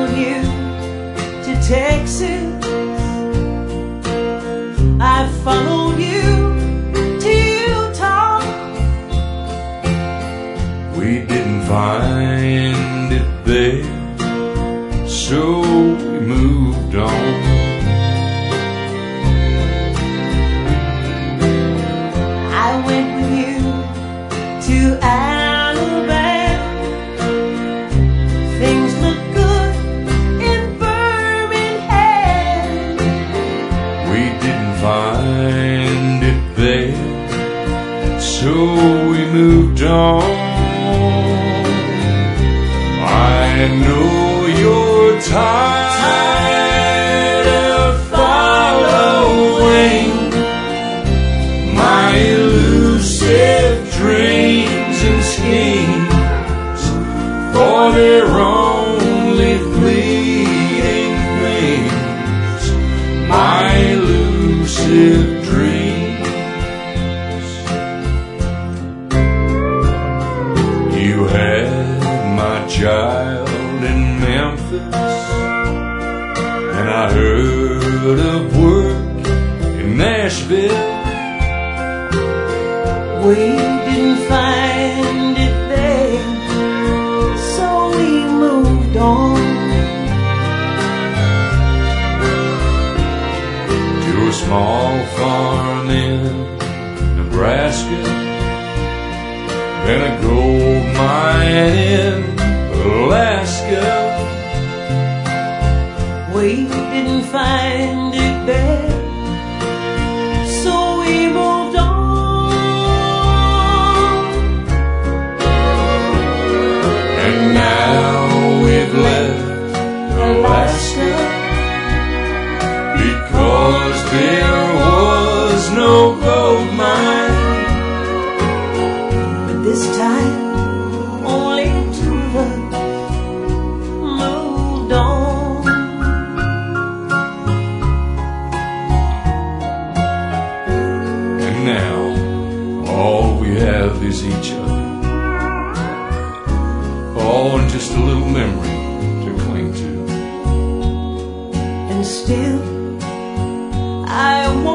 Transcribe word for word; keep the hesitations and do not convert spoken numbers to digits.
followed you to Texas. I followed you to Utah. We didn't find it there, so we moved on. I went with you to Alabama. Things look good in Birmingham. We didn't find it there, so we moved on. I know you're tired of following my elusive dreams and schemes for their only fleeting things. My elusive dreams. You had my child in Memphis, and I heard of work in Nashville. We didn't find it there, so we moved on. To a small farm in Nebraska, and a gold mine in Alaska. We didn't find it there, so we moved on. And now we've left Alaska because there was no gold mine. But this time, only two of us moved on. And now all we have is each other. Oh, and just a little memory to cling to. And still, I want